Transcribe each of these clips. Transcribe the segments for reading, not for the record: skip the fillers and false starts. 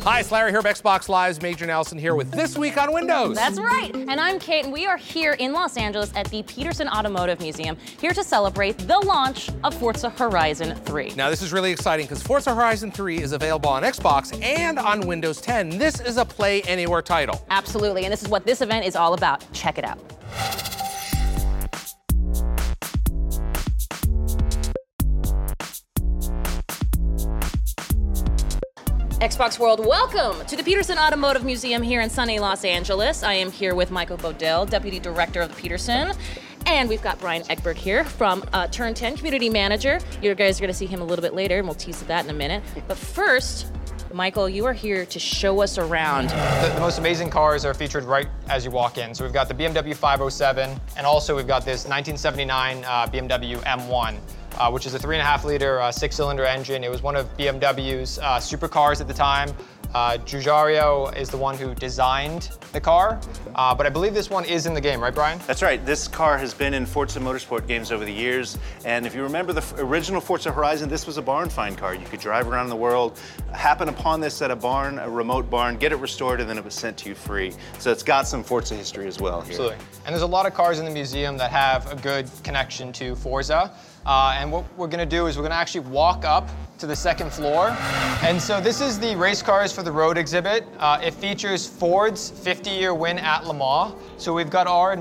Hi, it's Larry here of Xbox Live's Major Nelson here with This Week on Windows. That's right, and I'm Kate, and we are here in Los Angeles at the Petersen Automotive Museum, here to celebrate the launch of Forza Horizon 3. Now, this is really exciting because Forza Horizon 3 is available on Xbox and on Windows 10. This is a Play Anywhere title. Absolutely, and this is what this event is all about. Check it out. Xbox World, welcome to the Petersen Automotive Museum here in sunny Los Angeles. I am here with Michael Bodell, Deputy Director of the Petersen. And we've got Brian Eckberg here from Turn 10, Community Manager. You guys are going to see him a little bit later, and we'll tease that in a minute. But first, Michael, you are here to show us around. The most amazing cars are featured right as you walk in. So we've got the BMW 507, and also we've got this 1979 BMW M1. Which is a 3.5-liter 6-cylinder engine. It was one of BMW's supercars at the time. Giugiaro is the one who designed the car, but I believe this one is in the game, right, Brian? That's right. This car has been in Forza Motorsport games over the years, and if you remember the original Forza Horizon, this was a barn find car. You could drive around the world, happen upon this at a barn, a remote barn, get it restored, and then it was sent to you free. So it's got some Forza history as well here. Absolutely. And there's a lot of cars in the museum that have a good connection to Forza. And what we're going to do is we're going to actually walk up to the second floor. And so this is the race cars for the road exhibit. It features Ford's 50-year win at Le Mans. So we've got our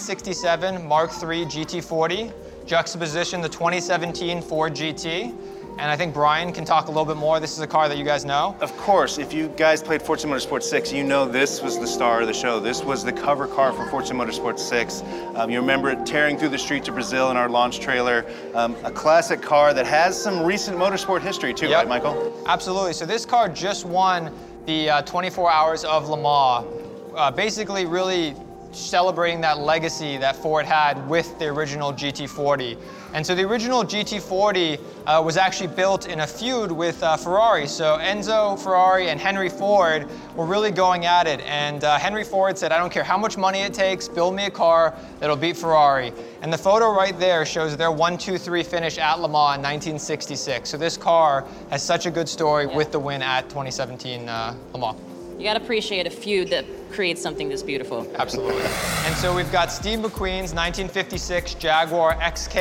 1967 Mark III GT40, juxtaposition the 2017 Ford GT. And I think Brian can talk a little bit more. This is a car that you guys know. Of course, if you guys played Forza Motorsport 6, you know this was the star of the show. This was the cover car for Forza Motorsport 6. You remember it tearing through the streets of Brazil in our launch trailer. A classic car that has some recent motorsport history too, right, Michael? Absolutely. So this car just won the 24 Hours of Le Mans, basically really celebrating that legacy that Ford had with the original GT40. And so the original GT40 was actually built in a feud with Ferrari. So Enzo Ferrari and Henry Ford were really going at it. And Henry Ford said, I don't care how much money it takes, build me a car that'll beat Ferrari. And the photo right there shows their 1-2-3 finish at Le Mans in 1966. So this car has such a good story with the win at 2017 Le Mans. You got to appreciate a feud that creates something this beautiful. Absolutely. And so we've got Steve McQueen's 1956 Jaguar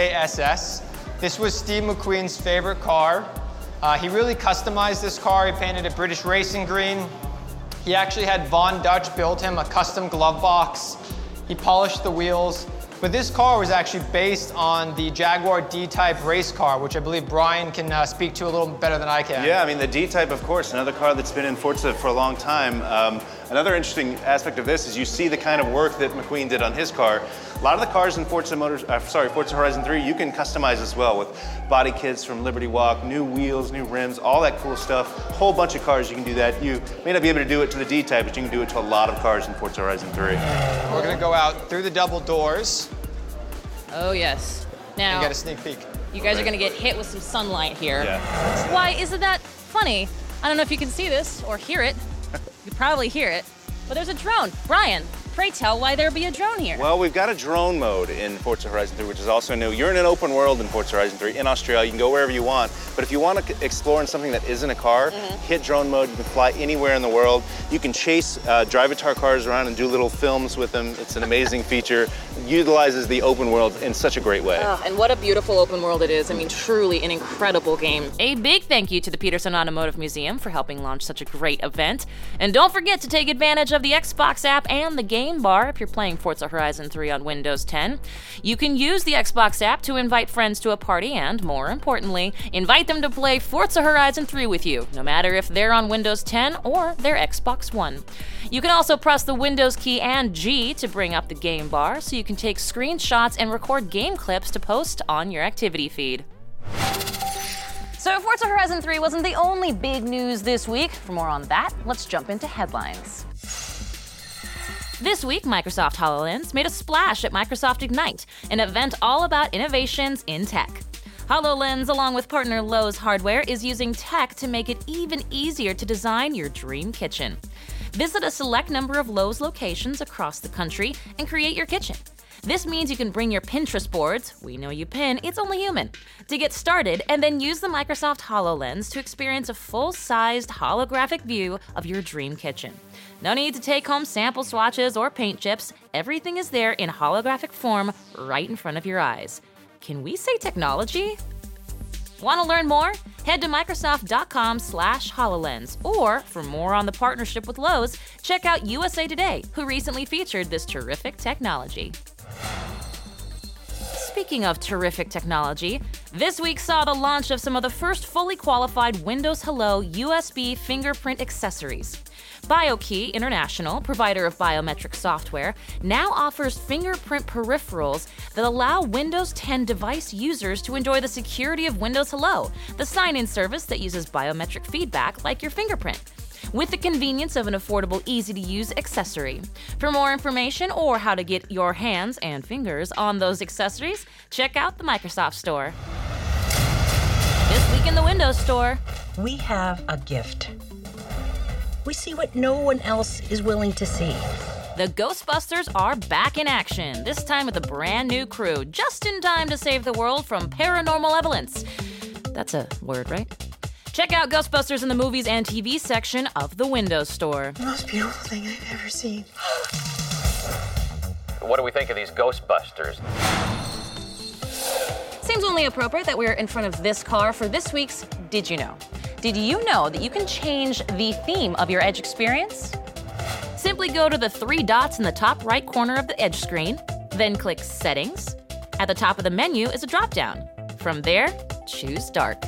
XK-SS. This was Steve McQueen's favorite car. He really customized this car. He painted it British racing green. He actually had Von Dutch build him a custom glove box. He polished the wheels. But this car was actually based on the Jaguar D-Type race car, which I believe Brian can speak to a little better than I can. Yeah, I mean, the D-Type, of course, another car that's been in Forza for a long time. Another interesting aspect of this is you see the kind of work that McQueen did on his car. A lot of the cars in Forza Horizon 3, you can customize as well with body kits from Liberty Walk, new wheels, new rims, all that cool stuff. A whole bunch of cars you can do that. You may not be able to do it to the D-Type, but you can do it to a lot of cars in Forza Horizon 3. We're going to go out through the double doors. Oh, yes. Now, and get a sneak peek. You guys are going to get hit with some sunlight here. Yeah. Why isn't that funny? I don't know if you can see this or hear it. You probably hear it. But there's a drone. Brian, pray tell why there be a drone here. Well, we've got a drone mode in Forza Horizon 3, which is also new. You're in an open world in Forza Horizon 3 in Australia. You can go wherever you want. But if you want to explore in something that isn't a car, hit drone mode. You can fly anywhere in the world. You can chase Drivatar cars around and do little films with them. It's an amazing feature. It utilizes the open world in such a great way. Oh, and what a beautiful open world it is. I mean, truly an incredible game. A big thank you to the Petersen Automotive Museum for helping launch such a great event. And don't forget to take advantage of the Xbox app and the game bar if you're playing Forza Horizon 3 on Windows 10. You can use the Xbox app to invite friends to a party and, more importantly, invite them to play Forza Horizon 3 with you, no matter if they're on Windows 10 or their Xbox One. You can also press the Windows key and G to bring up the game bar so you can take screenshots and record game clips to post on your activity feed. So Forza Horizon 3 wasn't the only big news this week. For more on that, let's jump into headlines. This week, Microsoft HoloLens made a splash at Microsoft Ignite, an event all about innovations in tech. HoloLens, along with partner Lowe's Hardware, is using tech to make it even easier to design your dream kitchen. Visit a select number of Lowe's locations across the country and create your kitchen. This means you can bring your Pinterest boards, we know you pin, it's only human, to get started, and then use the Microsoft HoloLens to experience a full-sized holographic view of your dream kitchen. No need to take home sample swatches or paint chips. Everything is there in holographic form right in front of your eyes. Can we say technology? Want to learn more? Head to Microsoft.com/HoloLens. Or, for more on the partnership with Lowe's, check out USA Today, who recently featured this terrific technology. Speaking of terrific technology, this week saw the launch of some of the first fully qualified Windows Hello USB fingerprint accessories. BioKey International, provider of biometric software, now offers fingerprint peripherals that allow Windows 10 device users to enjoy the security of Windows Hello, the sign-in service that uses biometric feedback like your fingerprint, with the convenience of an affordable, easy-to-use accessory. For more information or how to get your hands and fingers on those accessories, check out the Microsoft Store. This week in the Windows Store, we have a gift. We see what no one else is willing to see. The Ghostbusters are back in action, this time with a brand new crew, just in time to save the world from paranormal malevolence. That's a word, right? Check out Ghostbusters in the movies and TV section of the Windows Store. The most beautiful thing I've ever seen. What do we think of these Ghostbusters? Seems only appropriate that we're in front of this car for this week's Did You Know? Did you know that you can change the theme of your Edge experience? Simply go to the 3 dots in the top right corner of the Edge screen, then click Settings. At the top of the menu is a drop-down. From there, choose Dark.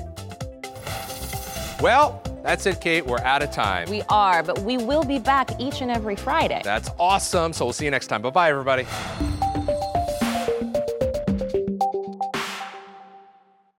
Well, that's it, Kate. We're out of time. We are, but we will be back each and every Friday. That's awesome. So we'll see you next time. Bye-bye, everybody.